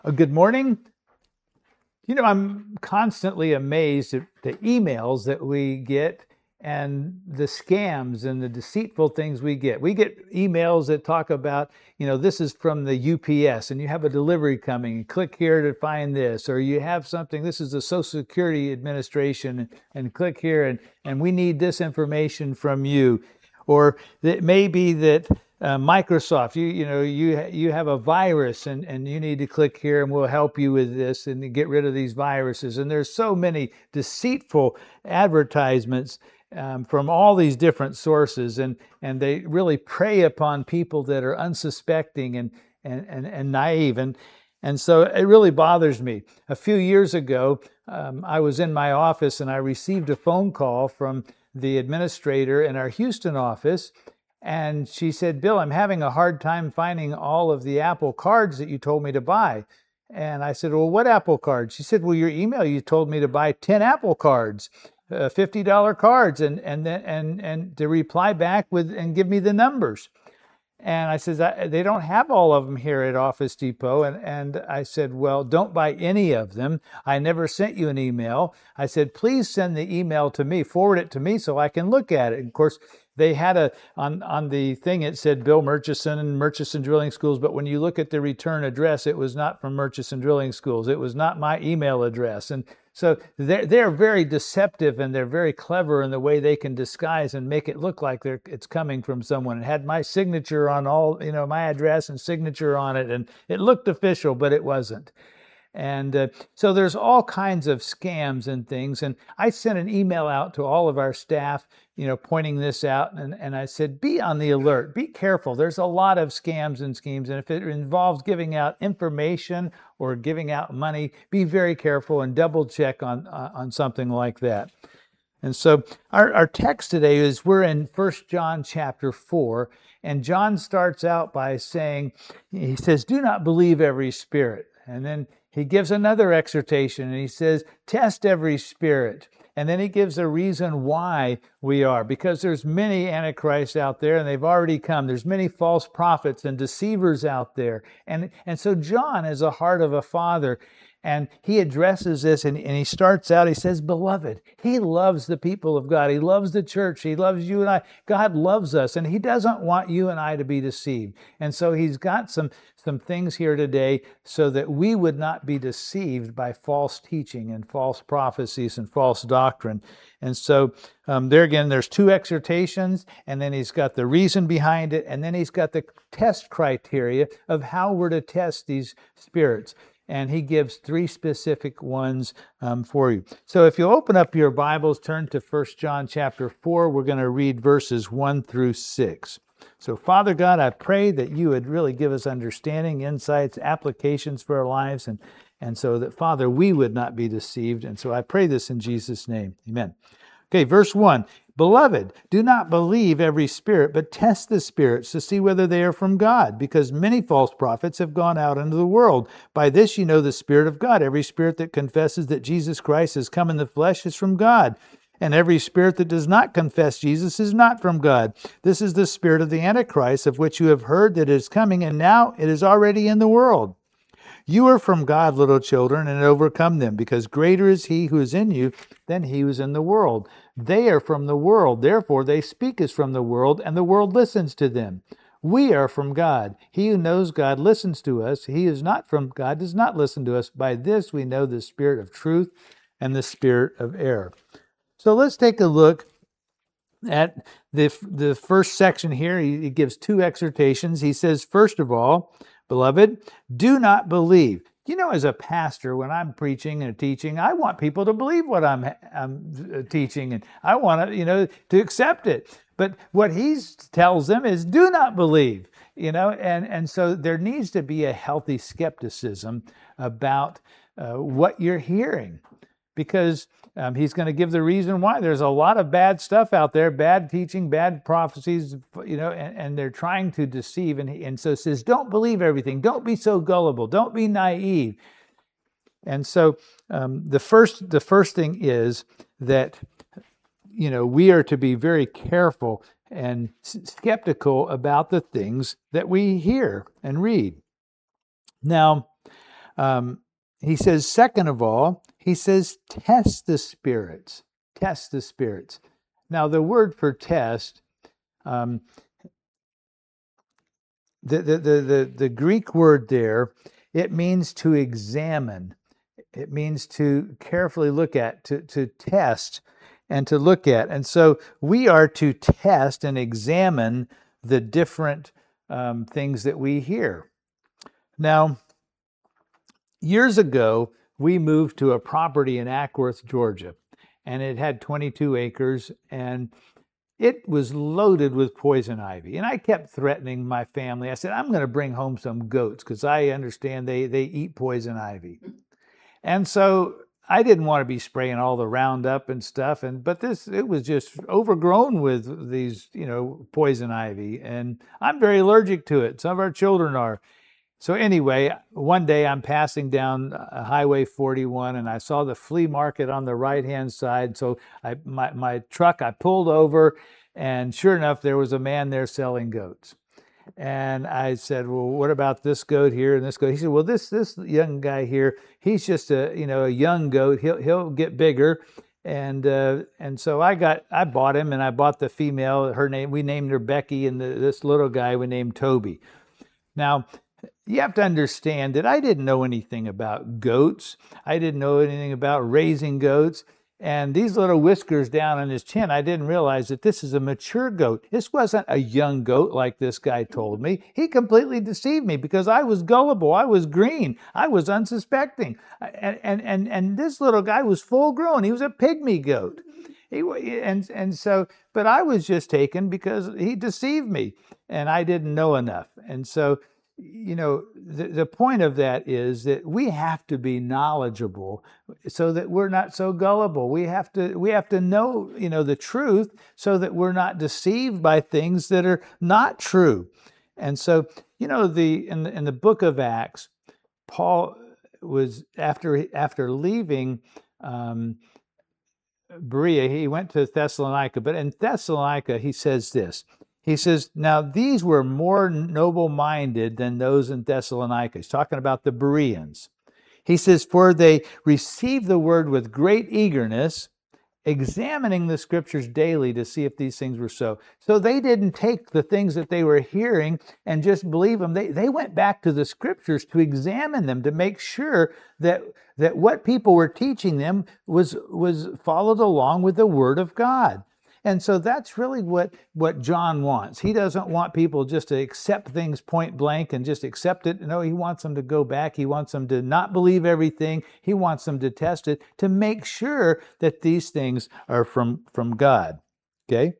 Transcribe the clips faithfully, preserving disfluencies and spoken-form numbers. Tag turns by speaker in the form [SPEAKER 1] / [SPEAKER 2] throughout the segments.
[SPEAKER 1] Uh, good morning. You know, I'm constantly amazed at the emails that we get and the scams and the deceitful things we get. We get emails that talk about, you know, this is from the U P S and you have a delivery coming. Click here to find this. Or you have something, this is the Social Security Administration, and click here and, and we need this information from you. Or it may be that uh, Microsoft, you you know, you you have a virus and, and you need to click here and we'll help you with this and get rid of these viruses. And there's so many deceitful advertisements um, from all these different sources, and, and they really prey upon people that are unsuspecting and and, and, and naive. And And so it really bothers me. A few years ago, um, I was in my office and I received a phone call from the administrator in our Houston office. And she said, "Bill, I'm having a hard time finding all of the Apple cards that you told me to buy." And I said, "Well, what Apple cards?" She said, "Well, your email, you told me to buy ten Apple cards, uh, fifty dollars cards, and and then and and to reply back with and give me the numbers." And I said, "They don't have all of them here at Office Depot." And, and I said, "Well, don't buy any of them. I never sent you an email." I said, "Please send the email to me, forward it to me so I can look at it." And of course, they had a, on, on the thing, it said Bill Murchison and Murchison Drilling Schools. But when you look at the return address, it was not from Murchison Drilling Schools. It was not my email address. And so they're, they're very deceptive, and they're very clever in the way they can disguise and make it look like they're, it's coming from someone. It had my signature on all, you know, my address and signature on it, and it looked official, but it wasn't. And uh, so there's all kinds of scams and things. And I sent an email out to all of our staff, you know, pointing this out. And, and I said, be on the alert, be careful. There's a lot of scams and schemes. And if it involves giving out information or giving out money, be very careful and double check on, uh, on something like that. And so our, our text today is, we're in First John chapter four. And John starts out by saying, he says, "Do not believe every spirit." And then he gives another exhortation and he says, "Test every spirit." And then he gives a reason why we are, because there's many antichrists out there and they've already come. There's many false prophets and deceivers out there. And, and so John has a heart of a father, and he addresses this, and, and he starts out, he says, "Beloved." He loves the people of God. He loves the church. He loves you and I. God loves us, and he doesn't want you and I to be deceived. And so he's got some, some things here today so that we would not be deceived by false teaching and false prophecies and false doctrine. And so um, there again, there's two exhortations, and then he's got the reason behind it, and then he's got the test criteria of how we're to test these spirits. And he gives three specific ones um, for you. So if you open up your Bibles, turn to First John chapter four. We're going to read verses one through six. So Father God, I pray that you would really give us understanding, insights, applications for our lives, and, and so that, Father, we would not be deceived. And so I pray this in Jesus' name. Amen. Okay, verse one. "Beloved, do not believe every spirit, but test the spirits to see whether they are from God, because many false prophets have gone out into the world. By this you know the Spirit of God. Every spirit that confesses that Jesus Christ has come in the flesh is from God. And every spirit that does not confess Jesus is not from God. This is the spirit of the Antichrist, of which you have heard that it is coming, and now it is already in the world. You are from God, little children, and overcome them, because greater is he who is in you than he who is in the world. They are from the world, therefore they speak as from the world, and the world listens to them. We are from God. He who knows God listens to us. He who is not from God does not listen to us. By this we know the spirit of truth and the spirit of error." So let's take a look at the, the first section here. He, he gives two exhortations. He says, first of all, "Beloved, do not believe." You know, as a pastor, when I'm preaching and teaching, I want people to believe what I'm, I'm teaching, and I want to, you know, to accept it. But what he tells them is, do not believe, you know, and, and so there needs to be a healthy skepticism about uh, what you're hearing, because um, he's going to give the reason why. There's a lot of bad stuff out there, bad teaching, bad prophecies, you know, and, and they're trying to deceive. And, he, and so it says, don't believe everything. Don't be so gullible. Don't be naive. And so um, the first the first thing is that, you know, we are to be very careful and skeptical about the things that we hear and read. Now, Um, he says, second of all, he says, test the spirits. Test the spirits. Now, the word for test, um, the, the, the, the, the Greek word there, it means to examine. It means to carefully look at, to, to test and to look at. And so we are to test and examine the different um, things that we hear. Now, years ago, we moved to a property in Ackworth, Georgia, and it had twenty-two acres, and it was loaded with poison ivy. And I kept threatening my family. I said, I'm going to bring home some goats because I understand they, they eat poison ivy. And so I didn't want to be spraying all the Roundup and stuff, and but this it was just overgrown with these, you know, poison ivy, and I'm very allergic to it. Some of our children are. So anyway, one day I'm passing down Highway forty-one, and I saw the flea market on the right-hand side. So I my my truck I pulled over, and sure enough, there was a man there selling goats. And I said, well, what about this goat here and this goat? He said, well, this this young guy here, he's just a you know a young goat. He'll he'll get bigger, and uh, and so I got I bought him, and I bought the female. Her name we named her Becky, and the, this little guy we named Toby. Now, you have to understand that I didn't know anything about goats. I didn't know anything about raising goats. And these little whiskers down on his chin, I didn't realize that this is a mature goat. This wasn't a young goat like this guy told me. He completely deceived me because I was gullible. I was green. I was unsuspecting. And, and, and, and this little guy was full grown. He was a pygmy goat. He, and, and so, but I was just taken because he deceived me and I didn't know enough. And so, you know, the, the point of that is that we have to be knowledgeable so that we're not so gullible. We have to we have to know, you know, the truth so that we're not deceived by things that are not true. And so, you know, the in the, in the book of Acts, Paul was after after leaving um, Berea, he went to Thessalonica, but in Thessalonica he says this. He says, now these were more noble-minded than those in Thessalonica. He's talking about the Bereans. He says, for they received the word with great eagerness, examining the scriptures daily to see if these things were so. So they didn't take the things that they were hearing and just believe them. They, they went back to the scriptures to examine them, to make sure that, that what people were teaching them was, was followed along with the word of God. And so that's really what, what John wants. He doesn't want people just to accept things point blank and just accept it. No, he wants them to go back. He wants them to not believe everything. He wants them to test it to make sure that these things are from, from God. Okay?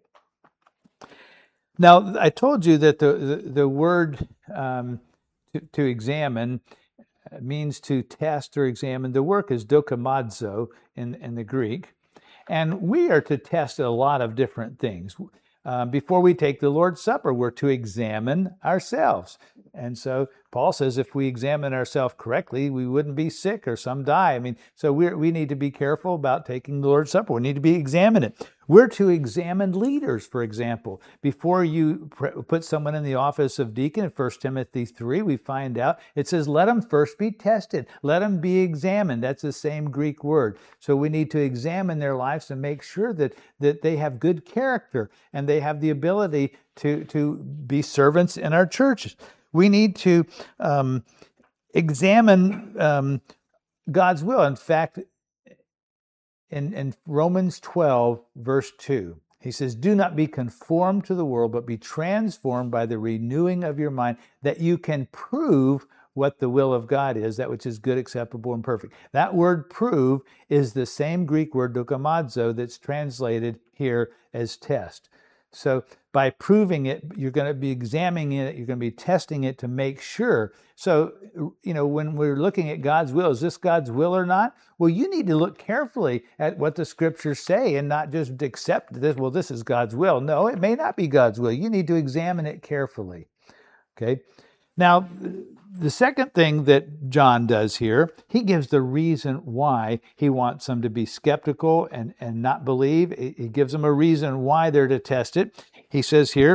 [SPEAKER 1] Now, I told you that the, the, the word um, to, to examine means to test or examine. The word is dokimazo in, in the Greek. And we are to test a lot of different things. Uh, before we take the Lord's Supper, we're to examine ourselves. And so Paul says if we examine ourselves correctly, we wouldn't be sick or some die. I mean, so we we need to be careful about taking the Lord's Supper. We need to be examining it. We're to examine leaders, for example. Before you put someone in the office of deacon, in First Timothy three, we find out, it says, let them first be tested. Let them be examined. That's the same Greek word. So we need to examine their lives and make sure that, that they have good character and they have the ability to, to be servants in our churches. We need to um, examine um, God's will. In fact, in, in Romans twelve, verse two, he says, do not be conformed to the world, but be transformed by the renewing of your mind, that you can prove what the will of God is, that which is good, acceptable, and perfect. That word prove is the same Greek word dokimazo that's translated here as test. So by proving it, you're going to be examining it, you're going to be testing it to make sure. So, you know, when we're looking at God's will, is this God's will or not? Well, you need to look carefully at what the scriptures say and not just accept this, well, this is God's will. No, it may not be God's will. You need to examine it carefully. Okay? Now, the second thing that John does here, he gives the reason why he wants them to be skeptical and, and not believe. He gives them a reason why they're to test it. He says here,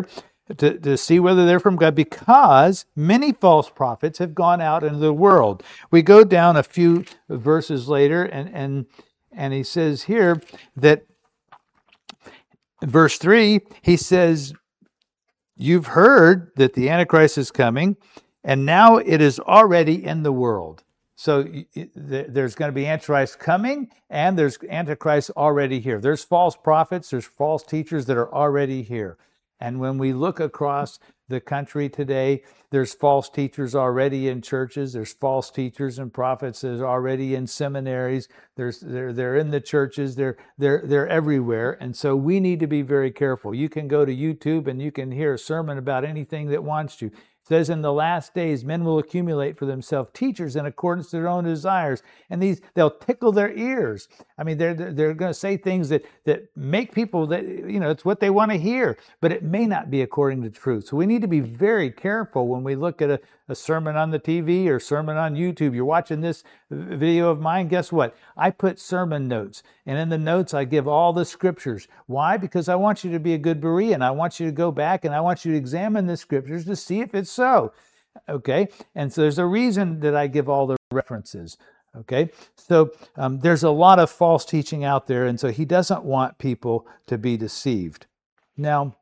[SPEAKER 1] to, to see whether they're from God, because many false prophets have gone out into the world. We go down a few verses later, and and and he says here that in verse three, he says, "You've heard that the Antichrist is coming, and now it is already in the world." So there's going to be Antichrist coming, and there's Antichrist already here. There's false prophets, there's false teachers that are already here. And when we look across the country today, there's false teachers already in churches. There's false teachers and prophets that are already in seminaries. There's they're they're in the churches. They're they're they're everywhere. And so we need to be very careful. You can go to YouTube and you can hear a sermon about anything that wants to. It says, in the last days, men will accumulate for themselves teachers in accordance to their own desires. And these, they'll tickle their ears. I mean, they're, they're going to say things that, that make people, that, you know, it's what they want to hear, but it may not be according to truth. So we need to be very careful when we look at a, a sermon on the T V or sermon on YouTube. You're watching this video of mine, guess what? I put sermon notes. And in the notes, I give all the scriptures. Why? Because I want you to be a good Berean. I want you to go back and I want you to examine the scriptures to see if it's so. Okay? And so there's a reason that I give all the references. Okay? So um, there's a lot of false teaching out there, and so he doesn't want people to be deceived. Now,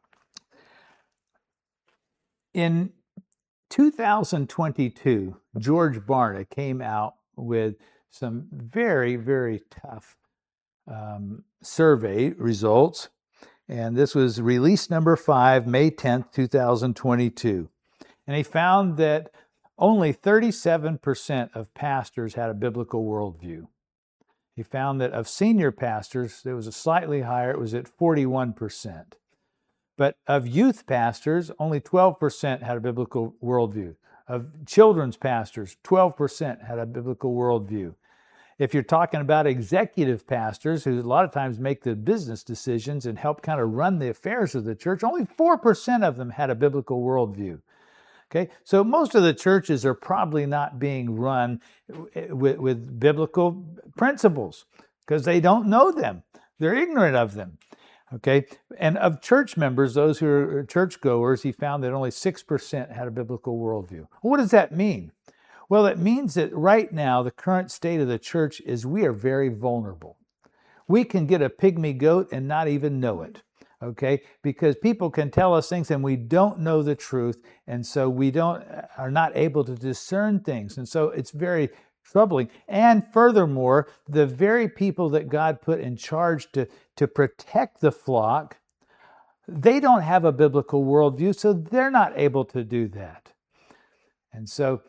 [SPEAKER 1] in two thousand twenty-two, George Barna came out with some very, very tough um, survey results. And this was release number five, May tenth, two thousand twenty-two. And he found that only thirty-seven percent of pastors had a biblical worldview. He found that of senior pastors, it was a slightly higher, it was at forty-one percent. But of youth pastors, only twelve percent had a biblical worldview. Of children's pastors, twelve percent had a biblical worldview. If you're talking about executive pastors, who a lot of times make the business decisions and help kind of run the affairs of the church, only four percent of them had a biblical worldview. Okay, so most of the churches are probably not being run with, with biblical principles because they don't know them. They're ignorant of them. Okay, and of church members, those who are churchgoers, he found that only six percent had a biblical worldview. What does that mean? Well, it means that right now, the current state of the church is we are very vulnerable. We can get a pygmy goat and not even know it, okay? Because people can tell us things and we don't know the truth, and so we don't are not able to discern things. And so it's very troubling. And furthermore, the very people that God put in charge to, to protect the flock, they don't have a biblical worldview, so they're not able to do that. And so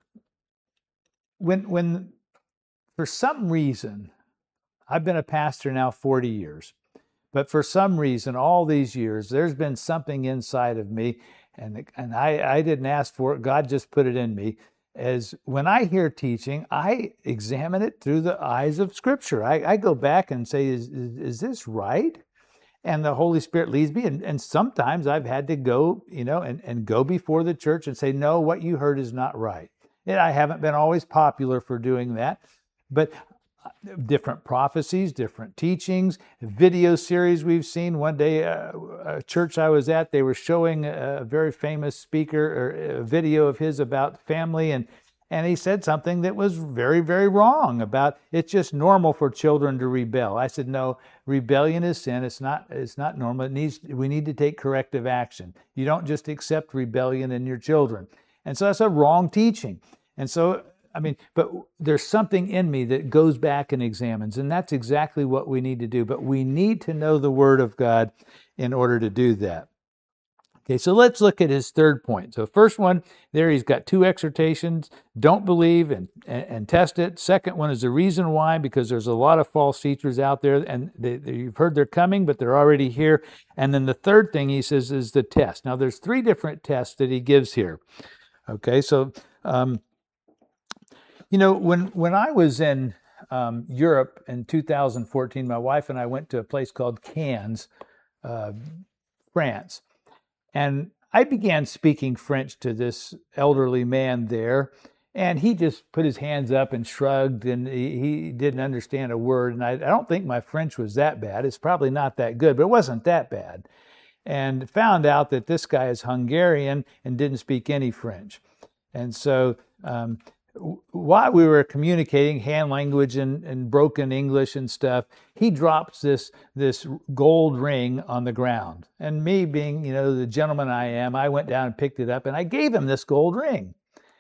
[SPEAKER 1] when, when for some reason, I've been a pastor now forty years, but for some reason, all these years, there's been something inside of me, and, and I, I didn't ask for it, God just put it in me. As when I hear teaching, I examine it through the eyes of Scripture. I, I go back and say, is, is, is this right? And the Holy Spirit leads me. And, and sometimes I've had to go, you know, and, and go before the church and say, no, what you heard is not right. And I haven't been always popular for doing that, but different prophecies, different teachings, video series we've seen. One day, uh, a church I was at, they were showing a very famous speaker or a video of his about family, and and he said something that was very, very wrong about it's just normal for children to rebel. I said, no, rebellion is sin. It's not. It's not normal. It needs. We need to take corrective action. You don't just accept rebellion in your children, and so that's a wrong teaching. And so. I mean, but there's something in me that goes back and examines, and that's exactly what we need to do. But we need to know the Word of God in order to do that. Okay, so let's look at his third point. So first one, there he's got two exhortations, don't believe and, and, and test it. Second one is the reason why, because there's a lot of false teachers out there, and they, they, you've heard they're coming, but they're already here. And then the third thing he says is the test. Now, there's three different tests that he gives here. Okay, so... Um, You know, when, when I was in um, Europe in two thousand fourteen, my wife and I went to a place called Cannes, uh, France. And I began speaking French to this elderly man there. And he just put his hands up and shrugged, and he, he didn't understand a word. And I, I don't think my French was that bad. It's probably not that good, but it wasn't that bad. and found out that this guy is Hungarian and didn't speak any French. And so um, while we were communicating hand language and, and broken English and stuff, he drops this this gold ring on the ground. And me being, you know, the gentleman I am, I went down and picked it up and I gave him this gold ring.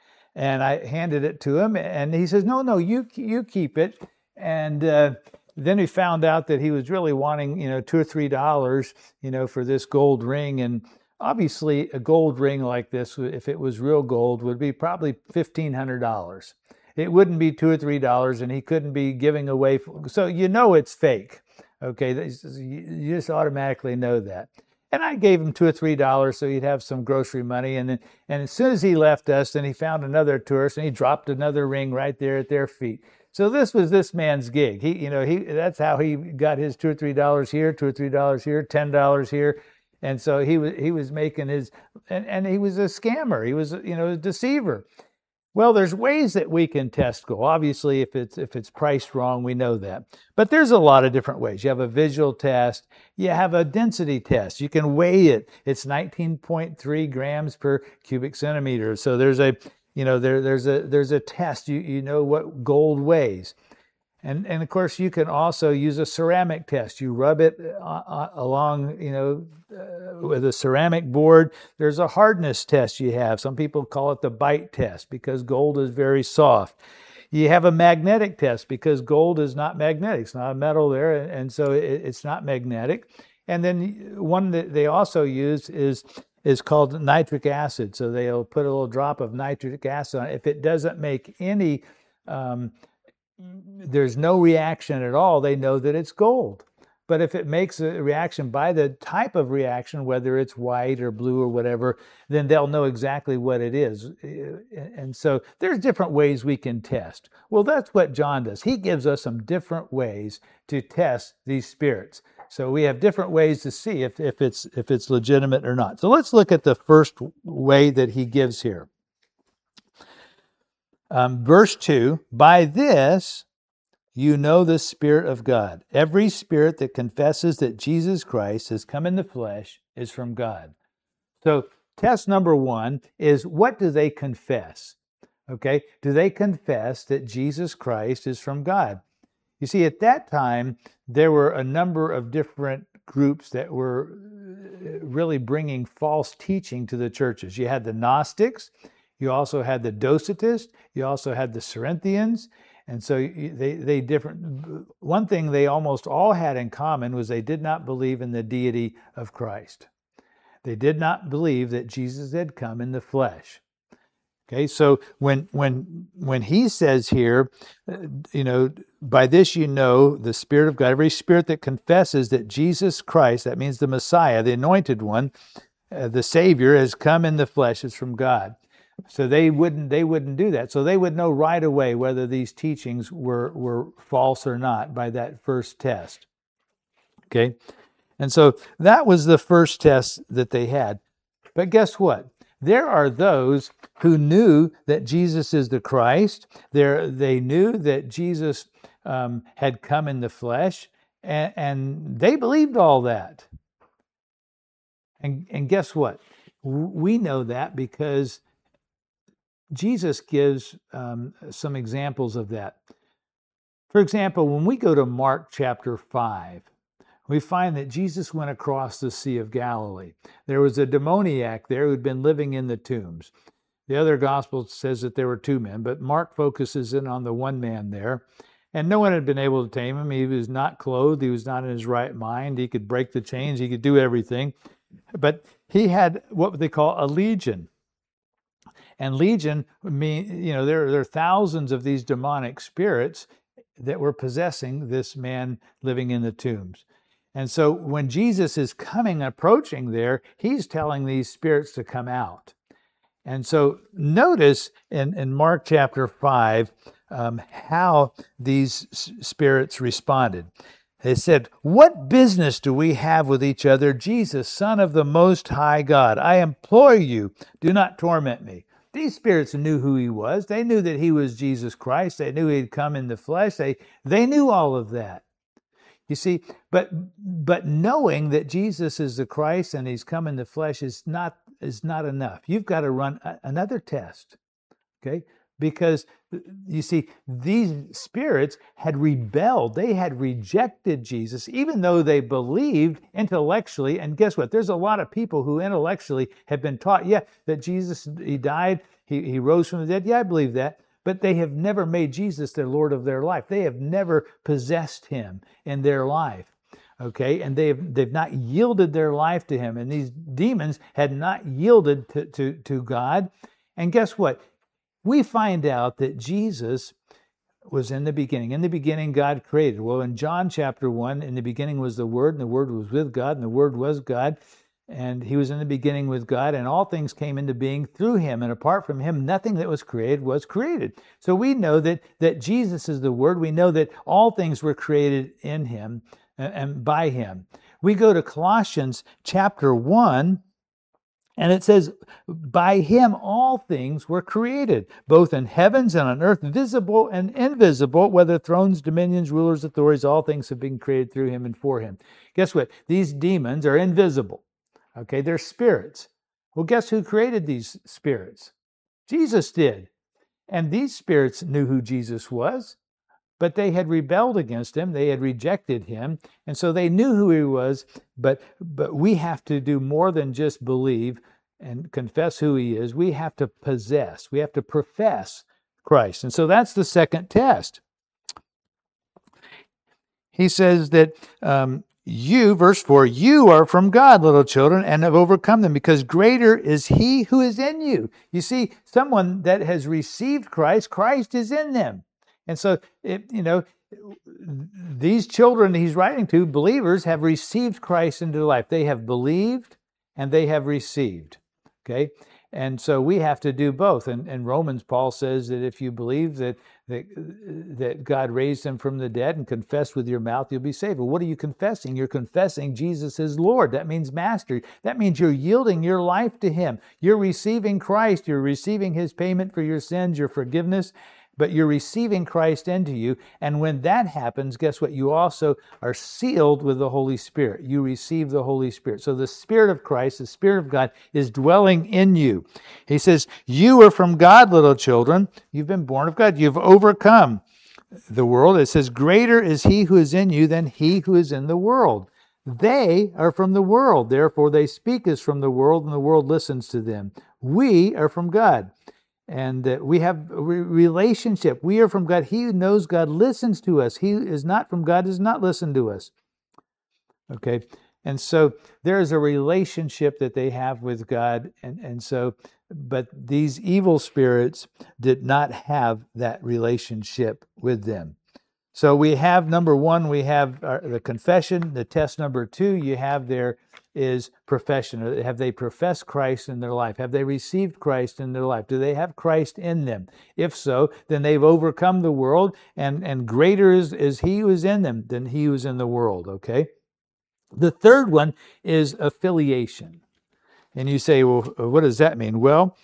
[SPEAKER 1] And I handed it to him and he says, no, no, you you keep it. And uh, then we found out that he was really wanting, you know, two or three dollars, you know, for this gold ring. And obviously, a gold ring like this, if it was real gold, would be probably fifteen hundred dollars. It wouldn't be two or three dollars, and he couldn't be giving away. So you know it's fake. Okay, you just automatically know that. And I gave him two or three dollars so he'd have some grocery money. And then, and as soon as he left us, then he found another tourist and he dropped another ring right there at their feet. So this was this man's gig. He, you know, he that's how he got his two or three dollars here, two or three dollars here, ten dollars here. And so he was he was making his, and, and he was a scammer. He was, you know, a deceiver. Well, there's ways that we can test gold. Obviously, if it's if it's priced wrong, we know that. But there's a lot of different ways. You have a visual test. You have a density test. You can weigh it. It's nineteen point three grams per cubic centimeter. So there's a, you know, there there's a there's a test. You you know what gold weighs. And, and of course, you can also use a ceramic test. You rub it uh, along, you know, uh, with a ceramic board. There's a hardness test you have. Some people call it the bite test because gold is very soft. You have a magnetic test because gold is not magnetic. It's not a metal there, and so it, it's not magnetic. And then one that they also use is is called nitric acid. So they'll put a little drop of nitric acid on it. If it doesn't make any um, there's no reaction at all, they know that it's gold. But if it makes a reaction by the type of reaction, whether it's white or blue or whatever, then they'll know exactly what it is. And so there's different ways we can test. Well, that's what John does. He gives us some different ways to test these spirits. So we have different ways to see if, if it's if it's legitimate or not. So let's look at the first way that he gives here. Um, verse two, by this you know the Spirit of God. Every spirit that confesses that Jesus Christ has come in the flesh is from God. So test number one is, what do they confess? Okay, do they confess that Jesus Christ is from God? You see, at that time, there were a number of different groups that were really bringing false teaching to the churches. You had the Gnostics. You also had the Docetists. You also had the Cerinthians. And so they, they different. One thing they almost all had in common was they did not believe in the deity of Christ. They did not believe that Jesus had come in the flesh. Okay, so when when when he says here, you know, by this you know the Spirit of God, every spirit that confesses that Jesus Christ, that means the Messiah, the Anointed One, uh, the Savior, has come in the flesh, is from God. So they wouldn't they wouldn't do that. So they would know right away whether these teachings were were false or not by that first test. Okay, and so that was the first test that they had. But guess what? There are those who knew that Jesus is the Christ. There, they knew that Jesus um, had come in the flesh, and, and they believed all that. And, and guess what? We know that because Jesus gives um, some examples of that. For example, when we go to Mark chapter five, we find that Jesus went across the Sea of Galilee. There was a demoniac there who'd been living in the tombs. The other gospel says that there were two men, but Mark focuses in on the one man there. And no one had been able to tame him. He was not clothed. He was not in his right mind. He could break the chains. He could do everything. But he had what they call a legion. And legion, mean, you know, there, there are thousands of these demonic spirits that were possessing this man living in the tombs. And so when Jesus is coming, approaching there, he's telling these spirits to come out. And so notice in, in Mark chapter five um, how these s- spirits responded. They said, "What business do we have with each other, Jesus, Son of the Most High God? I implore you, do not torment me." These spirits knew who he was. They knew that he was Jesus Christ. They knew he had come in the flesh. They, they knew all of that. You see, but but knowing that Jesus is the Christ and he's come in the flesh is not is not enough. You've got to run a, another test. Okay? Because you see, these spirits had rebelled. They had rejected Jesus, even though they believed intellectually. And guess what? There's a lot of people who intellectually have been taught, yeah, that Jesus, he died, he, he rose from the dead. Yeah, I believe that. But they have never made Jesus their Lord of their life. They have never possessed him in their life. Okay, and they've they've not yielded their life to him. And these demons had not yielded to, to, to God. And guess what? We find out that Jesus was in the beginning. In the beginning, God created. Well, in John chapter one, in the beginning was the Word, and the Word was with God, and the Word was God. And he was in the beginning with God, and all things came into being through him. And apart from him, nothing that was created was created. So we know that, that Jesus is the Word. We know that all things were created in him and by him. We go to Colossians chapter one, and it says, by him all things were created, both in heavens and on earth, visible and invisible, whether thrones, dominions, rulers, authorities, all things have been created through him and for him. Guess what? These demons are invisible. Okay, they're spirits. Well, guess who created these spirits? Jesus did. And these spirits knew who Jesus was, but they had rebelled against him. They had rejected him. And so they knew who he was, but, but we have to do more than just believe and confess who he is. We have to possess. We have to profess Christ. And so that's the second test. He says that um, you, verse four, you are from God, little children, and have overcome them, because greater is he who is in you. You see, someone that has received Christ, Christ is in them. And so, it, you know, these children he's writing to, believers, have received Christ into their life. They have believed and they have received. Okay? And so we have to do both. And in Romans, Paul says that if you believe that, that that God raised him from the dead and confess with your mouth, you'll be saved. Well, what are you confessing? You're confessing Jesus is Lord. That means master. That means you're yielding your life to him. You're receiving Christ. You're receiving his payment for your sins, your forgiveness. But you're receiving Christ into you. And when that happens, guess what? You also are sealed with the Holy Spirit. You receive the Holy Spirit. So the Spirit of Christ, the Spirit of God, is dwelling in you. He says, you are from God, little children. You've been born of God. You've overcome the world. It says, greater is he who is in you than he who is in the world. They are from the world. Therefore, they speak as from the world, and the world listens to them. We are from God. And uh, we have a re- relationship. We are from God. He who knows God listens to us. He who is not from God does not listen to us. Okay? And so there is a relationship that they have with God. And, and so, but these evil spirits did not have that relationship with them. So we have, number one, we have our, the confession. The test number two you have there is profession. Have they professed Christ in their life? Have they received Christ in their life? Do they have Christ in them? If so, then they've overcome the world, and, and greater is, is he who is in them than he who is in the world, okay? The third one is affiliation. And you say, well, what does that mean? Well,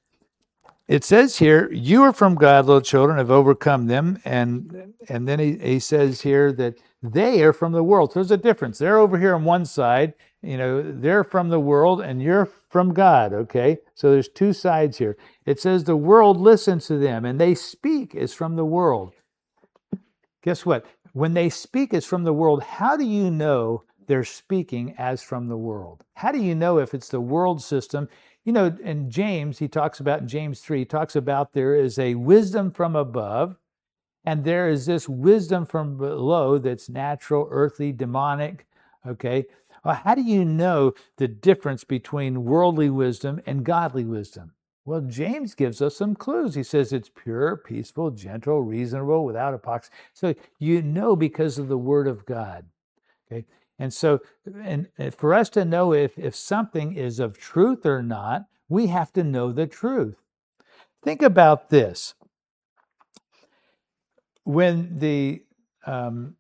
[SPEAKER 1] it says here, you are from God, little children, have overcome them. And and then he, he says here that they are from the world. So there's a difference. They're over here on one side, you know, they're from the world and you're from God, okay? So there's two sides here. It says the world listens to them and they speak as from the world. Guess what? When they speak as from the world, how do you know they're speaking as from the world? How do you know if it's the world system? You know, in James, he talks about, in James three, he talks about there is a wisdom from above, and there is this wisdom from below that's natural, earthly, demonic, okay? Well, how do you know the difference between worldly wisdom and godly wisdom? Well, James gives us some clues. He says it's pure, peaceful, gentle, reasonable, without hypocrisy. So you know because of the Word of God, okay? And so, and for us to know if, if something is of truth or not, we have to know the truth. Think about this. When the um,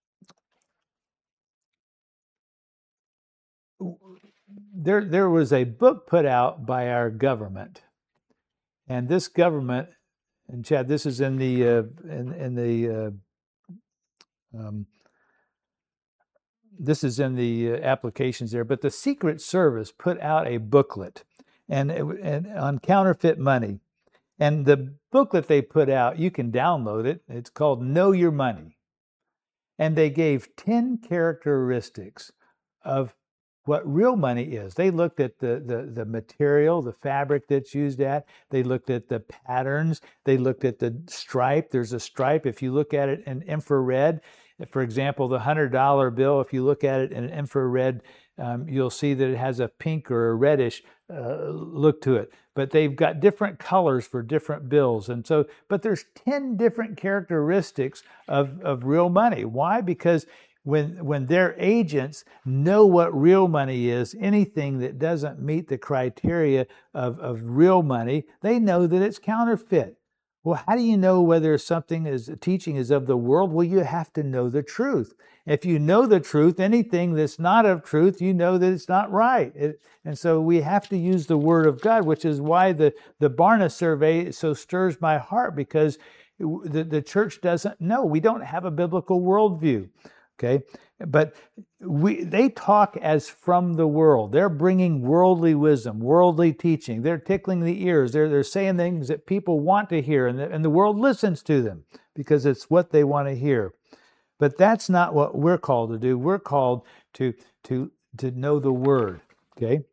[SPEAKER 1] there there was a book put out by our government, and this government, and Chad, this is in the uh, in in the uh, um, this is in the uh, applications there, but the Secret Service put out a booklet and, and on counterfeit money. And the booklet they put out, you can download it. It's called Know Your Money. And they gave ten characteristics of what real money is. They looked at the, the, the material, the fabric that's used at. They looked at the patterns. They looked at the stripe. There's a stripe. If you look at it in infrared, for example, the one hundred dollar bill, if you look at it in infrared, um, you'll see that it has a pink or a reddish uh, look to it. But they've got different colors for different bills. And so, but there's ten different characteristics of, of real money. Why? Because When when their agents know what real money is, anything that doesn't meet the criteria of, of real money, they know that it's counterfeit. Well, how do you know whether something is teaching is of the world? Well, you have to know the truth. If you know the truth, anything that's not of truth, you know that it's not right. It, and so we have to use the Word of God, which is why the, the Barna survey so stirs my heart, because the, the church doesn't know. We don't have a biblical worldview. Okay, but we they talk as from the world. They're bringing worldly wisdom, worldly teaching. They're tickling the ears. They're they're saying things that people want to hear, and the, and the world listens to them because it's what they want to hear. But that's not what we're called to do. We're called to to to know the Word. Okay.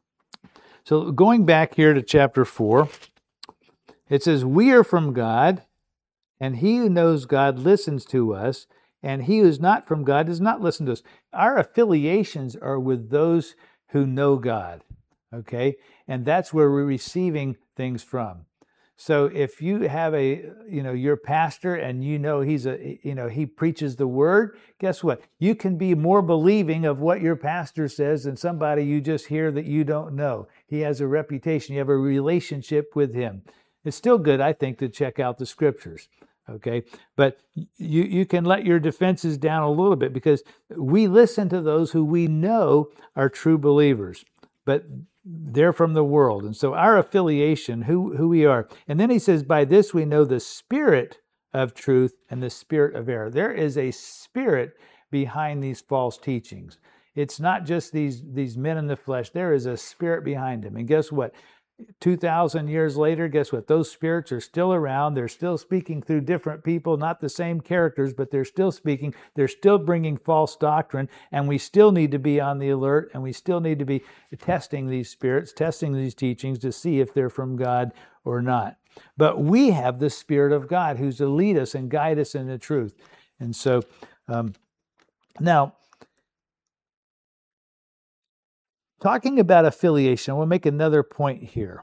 [SPEAKER 1] So going back here to chapter four, it says, "We are from God, and he who knows God listens to us. And he who is not from God does not listen to us." Our affiliations are with those who know God, okay? And that's where we're receiving things from. So if you have a, you know, your pastor and you know he's a, you know, he preaches the word, guess what? You can be more believing of what your pastor says than somebody you just hear that you don't know. He has a reputation. You have a relationship with him. It's still good, I think, to check out the scriptures. Okay, but you, you can let your defenses down a little bit, because we listen to those who we know are true believers, but they're from the world. And so our affiliation, who, who we are. And then he says, by this we know the spirit of truth and the spirit of error. There is a spirit behind these false teachings. It's not just these, these men in the flesh. There is a spirit behind them. And guess what? two thousand years later, guess what? Those spirits are still around. They're still speaking through different people, not the same characters, but they're still speaking. They're still bringing false doctrine, and we still need to be on the alert, and we still need to be testing these spirits, testing these teachings to see if they're from God or not. But we have the Spirit of God who's to lead us and guide us in the truth. And so, um, now, talking about affiliation, I want to make another point here.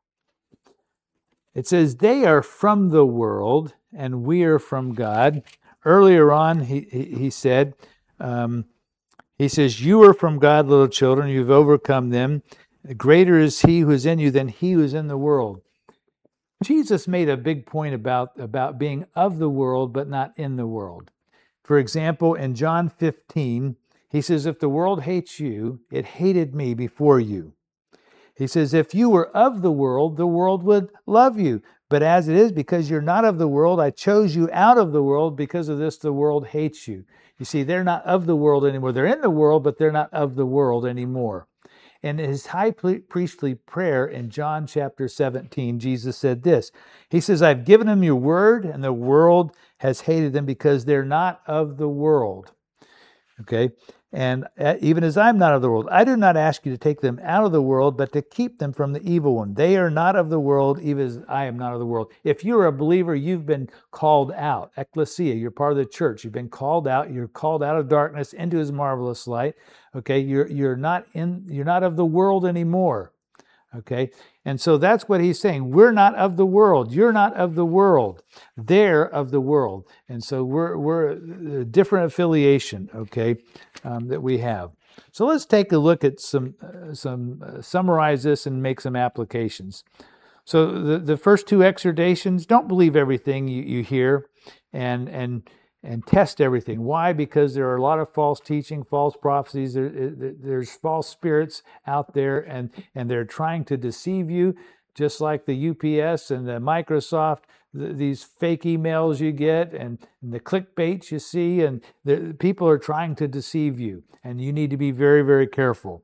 [SPEAKER 1] It says, they are from the world and we are from God. Earlier on, he, he, he said, um, he says, you are from God, little children, you've overcome them. Greater is he who is in you than he who is in the world. Jesus made a big point about, about being of the world, but not in the world. For example, in John fifteen, he says, if the world hates you, it hated me before you. He says, if you were of the world, the world would love you. But as it is, because you're not of the world, I chose you out of the world. Because of this, the world hates you. You see, they're not of the world anymore. They're in the world, but they're not of the world anymore. In his high priestly prayer in John chapter seventeen, Jesus said this. He says, I've given them your word, and the world has hated them because they're not of the world. Okay? And even as I'm not of the world, I do not ask you to take them out of the world, but to keep them from the evil one. They are not of the world, even as I am not of the world. If you're a believer, you've been called out. Ecclesia, you're part of the church. You've been called out. You're called out of darkness into his marvelous light. Okay, you're you're not in. You're not of the world anymore. Okay, and so that's what he's saying. We're not of the world. You're not of the world. They're of the world. And so we're we're a different affiliation, okay, um, that we have. So let's take a look at some, uh, some uh, summarize this and make some applications. So the, the first two exhortations, don't believe everything you, you hear, and and and test everything. Why? Because there are a lot of false teaching, false prophecies. There, there's false spirits out there, and, and they're trying to deceive you, just like the U P S and the Microsoft. th- these fake emails you get and, and the clickbaits you see, and the, people are trying to deceive you, and you need to be very, very careful.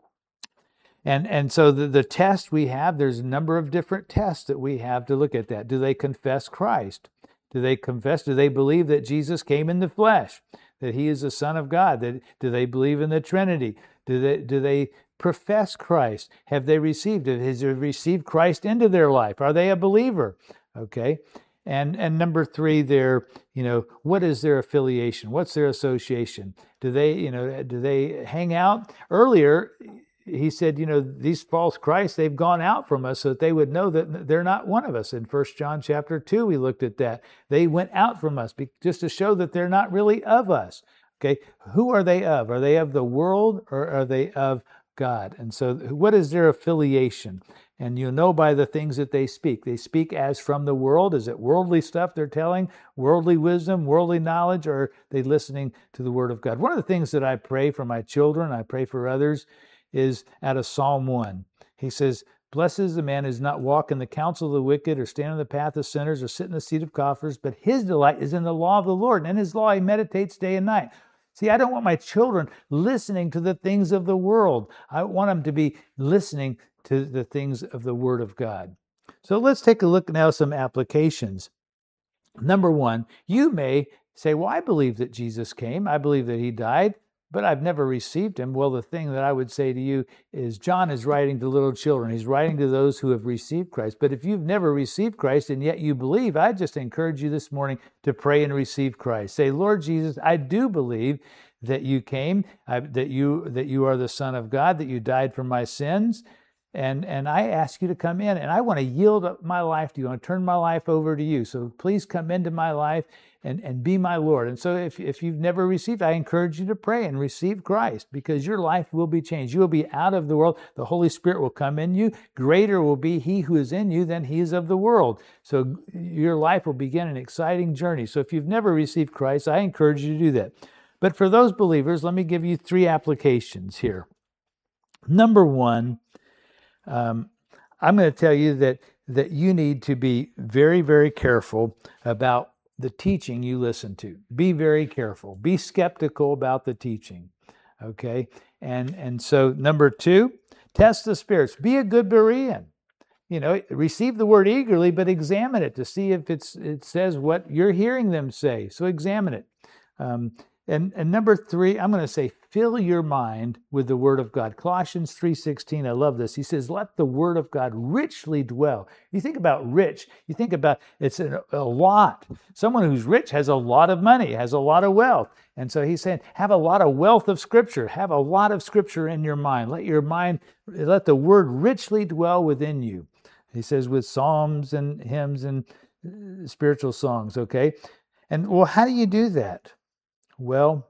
[SPEAKER 1] And and so the, the test we have, there's a number of different tests that we have to look at that. Do they confess Christ? Do they confess? Do they believe that Jesus came in the flesh, that he is the Son of God? That, do they believe in the Trinity? Do they do they profess Christ? Have they received it? Has they received Christ into their life? Are they a believer? Okay. And and number three, their, you know, what is their affiliation? What's their association? Do they, you know, do they hang out? Earlier, he said, you know, these false Christs, they've gone out from us so that they would know that they're not one of us. In First John chapter two, we looked at that. They went out from us just to show that they're not really of us. Okay, who are they of? Are they of the world or are they of God? And so what is their affiliation? And you'll know by the things that they speak. They speak as from the world. Is it worldly stuff they're telling? Worldly wisdom, worldly knowledge, or are they listening to the Word of God? One of the things that I pray for my children, I pray for others, is out of Psalm one. He says, "Blessed is the man who does not walk in the counsel of the wicked, or stand in the path of sinners, or sit in the seat of scoffers, but his delight is in the law of the Lord, and in his law he meditates day and night." See, I don't want my children listening to the things of the world. I want them to be listening to the things of the Word of God. So let's take a look now at some applications. Number one, you may say, well, I believe that Jesus came. I believe that he died, but I've never received him. Well, the thing that I would say to you is John is writing to little children. He's writing to those who have received Christ. But if you've never received Christ and yet you believe, I just encourage you this morning to pray and receive Christ. Say, Lord Jesus, I do believe that you came, I, that you that you are the Son of God, that you died for my sins. And, and I ask you to come in, and I want to yield up my life to you. I want to turn my life over to you. So please come into my life and, and be my Lord. And so if, if you've never received, I encourage you to pray and receive Christ, because your life will be changed. You will be out of the world. The Holy Spirit will come in you. Greater will be he who is in you than he is of the world. So your life will begin an exciting journey. So if you've never received Christ, I encourage you to do that. But for those believers, let me give you three applications here. Number one, Um, I'm going to tell you that that you need to be very, very careful about the teaching you listen to. Be very careful. Be skeptical about the teaching. Okay? And and so number two, test the spirits. Be a good Berean. You know, receive the word eagerly, but examine it to see if it's it says what you're hearing them say. So examine it. Um, And, and number three, I'm going to say, fill your mind with the Word of God. Colossians three sixteen, I love this. He says, let the Word of God richly dwell. You think about rich, you think about it's a, a lot. Someone who's rich has a lot of money, has a lot of wealth. And so he's saying, have a lot of wealth of Scripture. Have a lot of Scripture in your mind. Let your mind, let the Word richly dwell within you. He says, with psalms and hymns and spiritual songs, okay? And well, how do you do that? Well,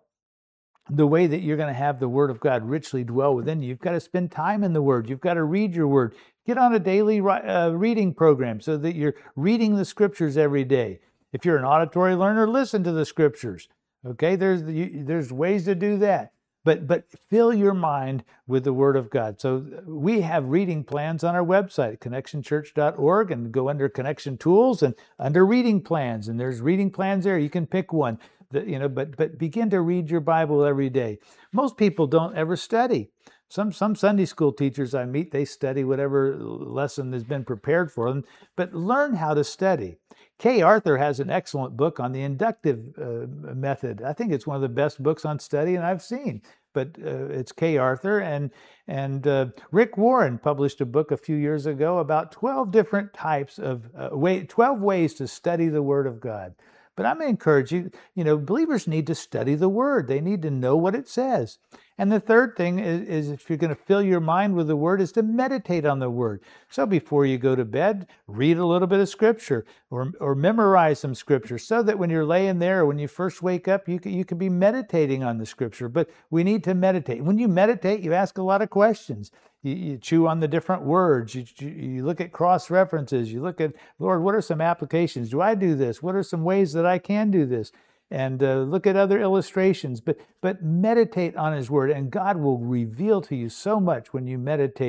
[SPEAKER 1] the way that you're going to have the Word of God richly dwell within you, you've got to spend time in the Word. You've got to read your Word. Get on a daily uh, reading program so that you're reading the Scriptures every day. If you're an auditory learner, listen to the Scriptures. Okay, there's you, there's ways to do that. But but fill your mind with the Word of God. So we have reading plans on our website, connection church dot org, and go under Connection Tools and under Reading Plans. And there's reading plans there. You can pick one. That, you know, but but begin to read your Bible every day. Most people don't ever study. Some some Sunday school teachers I meet, they study whatever lesson has been prepared for them. But learn how to study. Kay Arthur has an excellent book on the inductive uh, method. I think it's one of the best books on study and I've seen. But uh, it's Kay Arthur, and and uh, Rick Warren published a book a few years ago about twelve different types of uh, way, twelve ways to study the Word of God. But I'm going to encourage you, you know, believers need to study the Word. They need to know what it says. And the third thing is, is if you're going to fill your mind with the Word, is to meditate on the Word. So before you go to bed, read a little bit of Scripture or or memorize some Scripture so that when you're laying there or when you first wake up, you can, you can be meditating on the Scripture. But we need to meditate. When you meditate, you ask a lot of questions. You, you chew on the different words. You, you look at cross references. You look at, Lord, what are some applications? Do I do this? What are some ways that I can do this? And uh, look at other illustrations. But but meditate on His Word, and God will reveal to you so much when you meditate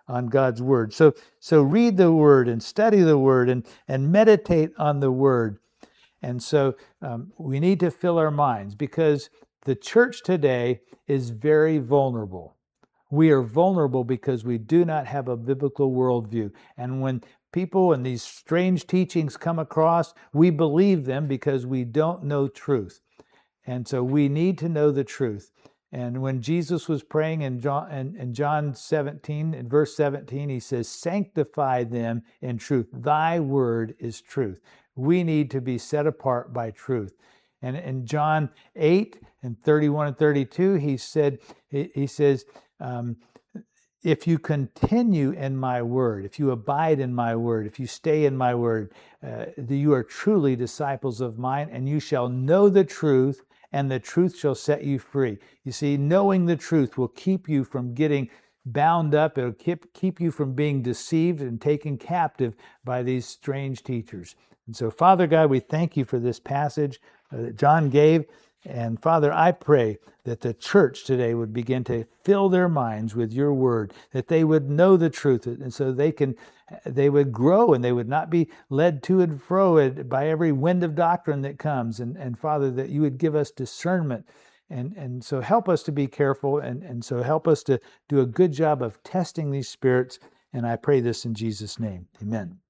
[SPEAKER 1] on God's word. So, so read the word and study the word and, and meditate on the word. And so um, we need to fill our minds, because the church today is very vulnerable. We are vulnerable because we do not have a biblical worldview. And when people and these strange teachings come across, we believe them because we don't know truth. And so we need to know the truth. And when Jesus was praying in John, in, in John seventeen, in verse seventeen, he says, sanctify them in truth. Thy word is truth. We need to be set apart by truth. And in John eight and thirty-one and thirty-two, he said, he, he says, um, if you continue in my word, if you abide in my word, if you stay in my word, uh, you are truly disciples of mine, and you shall know the truth, and the truth shall set you free. You see, knowing the truth will keep you from getting bound up. It'll keep, keep you from being deceived and taken captive by these strange teachers. And so, Father God, we thank you for this passage uh, that John gave. And Father, I pray that the church today would begin to fill their minds with your word, that they would know the truth, and so they can, they would grow, and they would not be led to and fro by every wind of doctrine that comes. And, and Father, that you would give us discernment. And, and so help us to be careful, and, and so help us to do a good job of testing these spirits. And I pray this in Jesus' name. Amen.